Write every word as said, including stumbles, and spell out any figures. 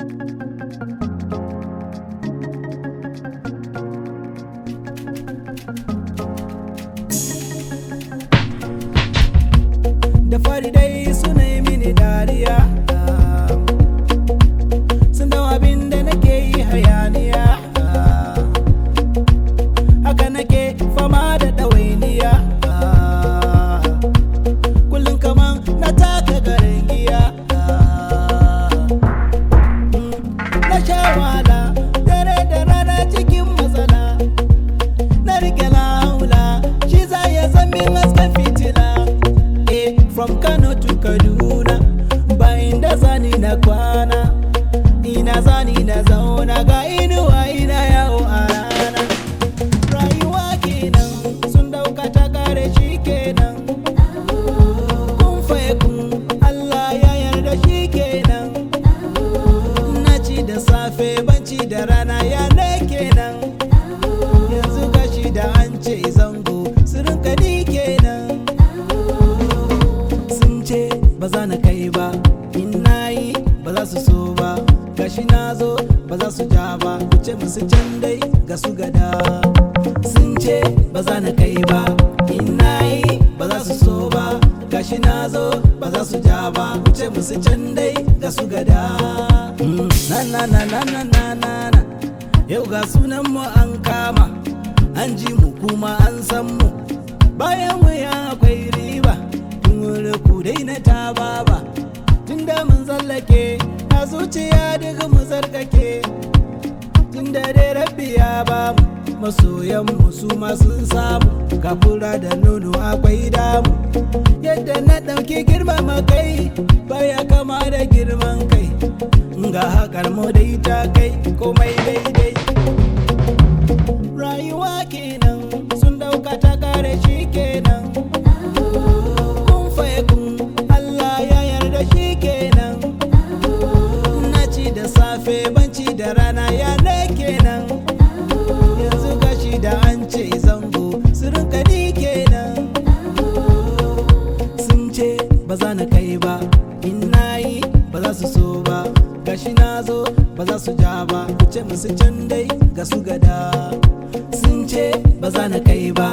Da fari dai suna yi mini dariya, sun dau abin da nake yi hayaniya, haka nake fama da ɗawainiya, kullum kaman na taka garin giya. Na sha wahala dare da rana cikin matsala, na rike laula shi za ya zami hasken fitila. From Kano to Kaduna, bayan da zani na kwana, ina zani na zauna ga inuwa ina yawo a rana. Rayuwa kenan sun dauka ta kare shi kenan, kun faye kun Allah ya yarda shi kenan. Na ci da safe banci da rana ya ne kenan, yanzu gashi da an ce zango su rinka ni kenan. Ba za na kai ba, in na yi ba za su so ba, gashi na zo ba za su ja ba, ku ce musu can dai ga su gada. Sun ce ba za na kai ba, in na yi ba za su so ba, gashi na zo ba za su ja ba, ku ce musu can dai ga su gada. Na na na na na na na na, yau ga sunan mu an kama, an ji mu kuma an san mu, bayan mu ya akwai riba. Ku daina ta baba, tunda mun tsallake a zuciya daga mu tsarkake, tunda dai rabbi ya ba mu masoyan mu su ma sun samu, kafura da nono akwai damu. Yadda na ɗauki girmama kai baya kama da girman kai, ga haƙar mu dai ta kai komai daidai. Rayuwa kenan sun ɗauka ta kare shi kenan, banci da rana ya ne kenan, yanzu gashi da an ce zango su rinka ni kenan. Sun ce ba za na kai ba, in na yi ba za su so ba, gashi na zo ba za su ja ba, ku ce musu can dai ga su gada. Sun ce ba za na kai ba,